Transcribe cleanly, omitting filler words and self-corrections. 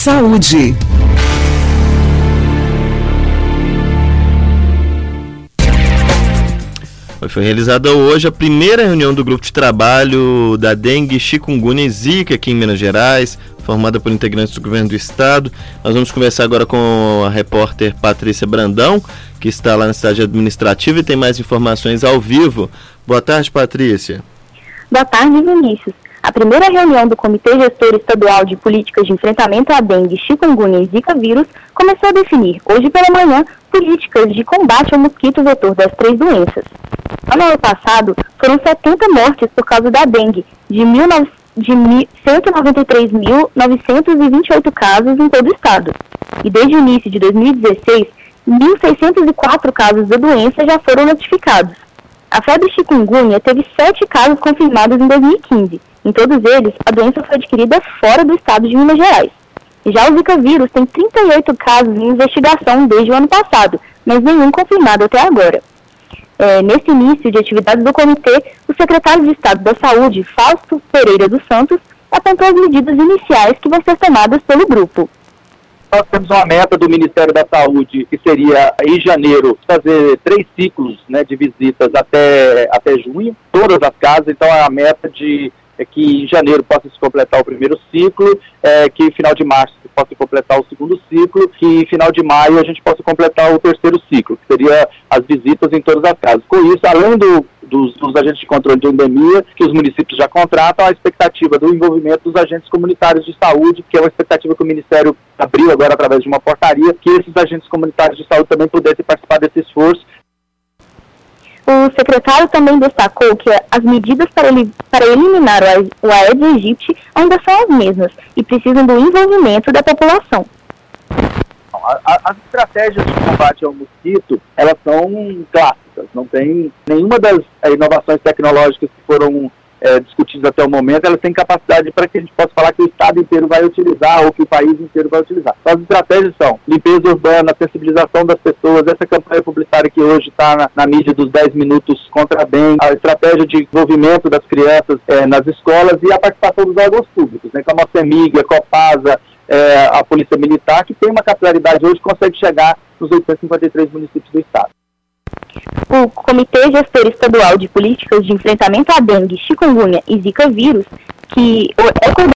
Saúde. Foi realizada hoje a primeira reunião do grupo de trabalho da dengue, chikungunya e zika aqui em Minas Gerais, formada por integrantes do governo do estado. Nós vamos conversar agora com a repórter Patrícia Brandão, que está lá na cidade administrativa e tem mais informações ao vivo. Boa tarde, Patrícia. Boa tarde, Vinícius. A primeira reunião do Comitê Gestor Estadual de Políticas de Enfrentamento à Dengue, Chikungunya e Zika vírus começou a definir, hoje pela manhã, políticas de combate ao mosquito vetor das 3 doenças. No ano passado, foram 70 mortes por causa da dengue, de 193.928 casos em todo o estado. E desde o início de 2016, 1.604 casos da doença já foram notificados. A febre chikungunya teve 7 casos confirmados em 2015. Em todos eles, a doença foi adquirida fora do estado de Minas Gerais. Já o Zika vírus tem 38 casos em investigação desde o ano passado, mas nenhum confirmado até agora. Nesse início de atividades do comitê, o secretário de Estado da Saúde, Fausto Pereira dos Santos, apontou as medidas iniciais que vão ser tomadas pelo grupo. Nós temos uma meta do Ministério da Saúde, que seria, em janeiro, fazer 3 ciclos, né, de visitas até junho, todas as casas. Então, a meta que em janeiro possa se completar o primeiro ciclo, que em final de março se possa completar o segundo ciclo, que em final de maio a gente possa completar o terceiro ciclo, que seria as visitas em todas as casas. Com isso, além dos agentes de controle de endemia, que os municípios já contratam, a expectativa do envolvimento dos agentes comunitários de saúde, que é uma expectativa que o Ministério abriu agora através de uma portaria, que esses agentes comunitários de saúde também pudessem participar desse esforço. O secretário também destacou que as medidas para eliminar o Aedes aegypti ainda são as mesmas e precisam do envolvimento da população. As estratégias de combate ao mosquito, elas são clássicas, não tem nenhuma das inovações tecnológicas que foram discutidas até o momento, elas têm capacidade para que a gente possa falar que o estado inteiro vai utilizar ou que o país inteiro vai utilizar. Então, as estratégias são limpeza urbana, sensibilização das pessoas, essa campanha publicitária que hoje está na mídia dos 10 minutos contra a dengue, a estratégia de envolvimento das crianças nas escolas e a participação dos órgãos públicos, né, como a CEMIG, a Copasa, a Polícia Militar, que tem uma capilaridade hoje, consegue chegar nos 853 municípios do estado. O Comitê Gestor Estadual de Políticas de Enfrentamento à Dengue, Chikungunya e Zika vírus, que é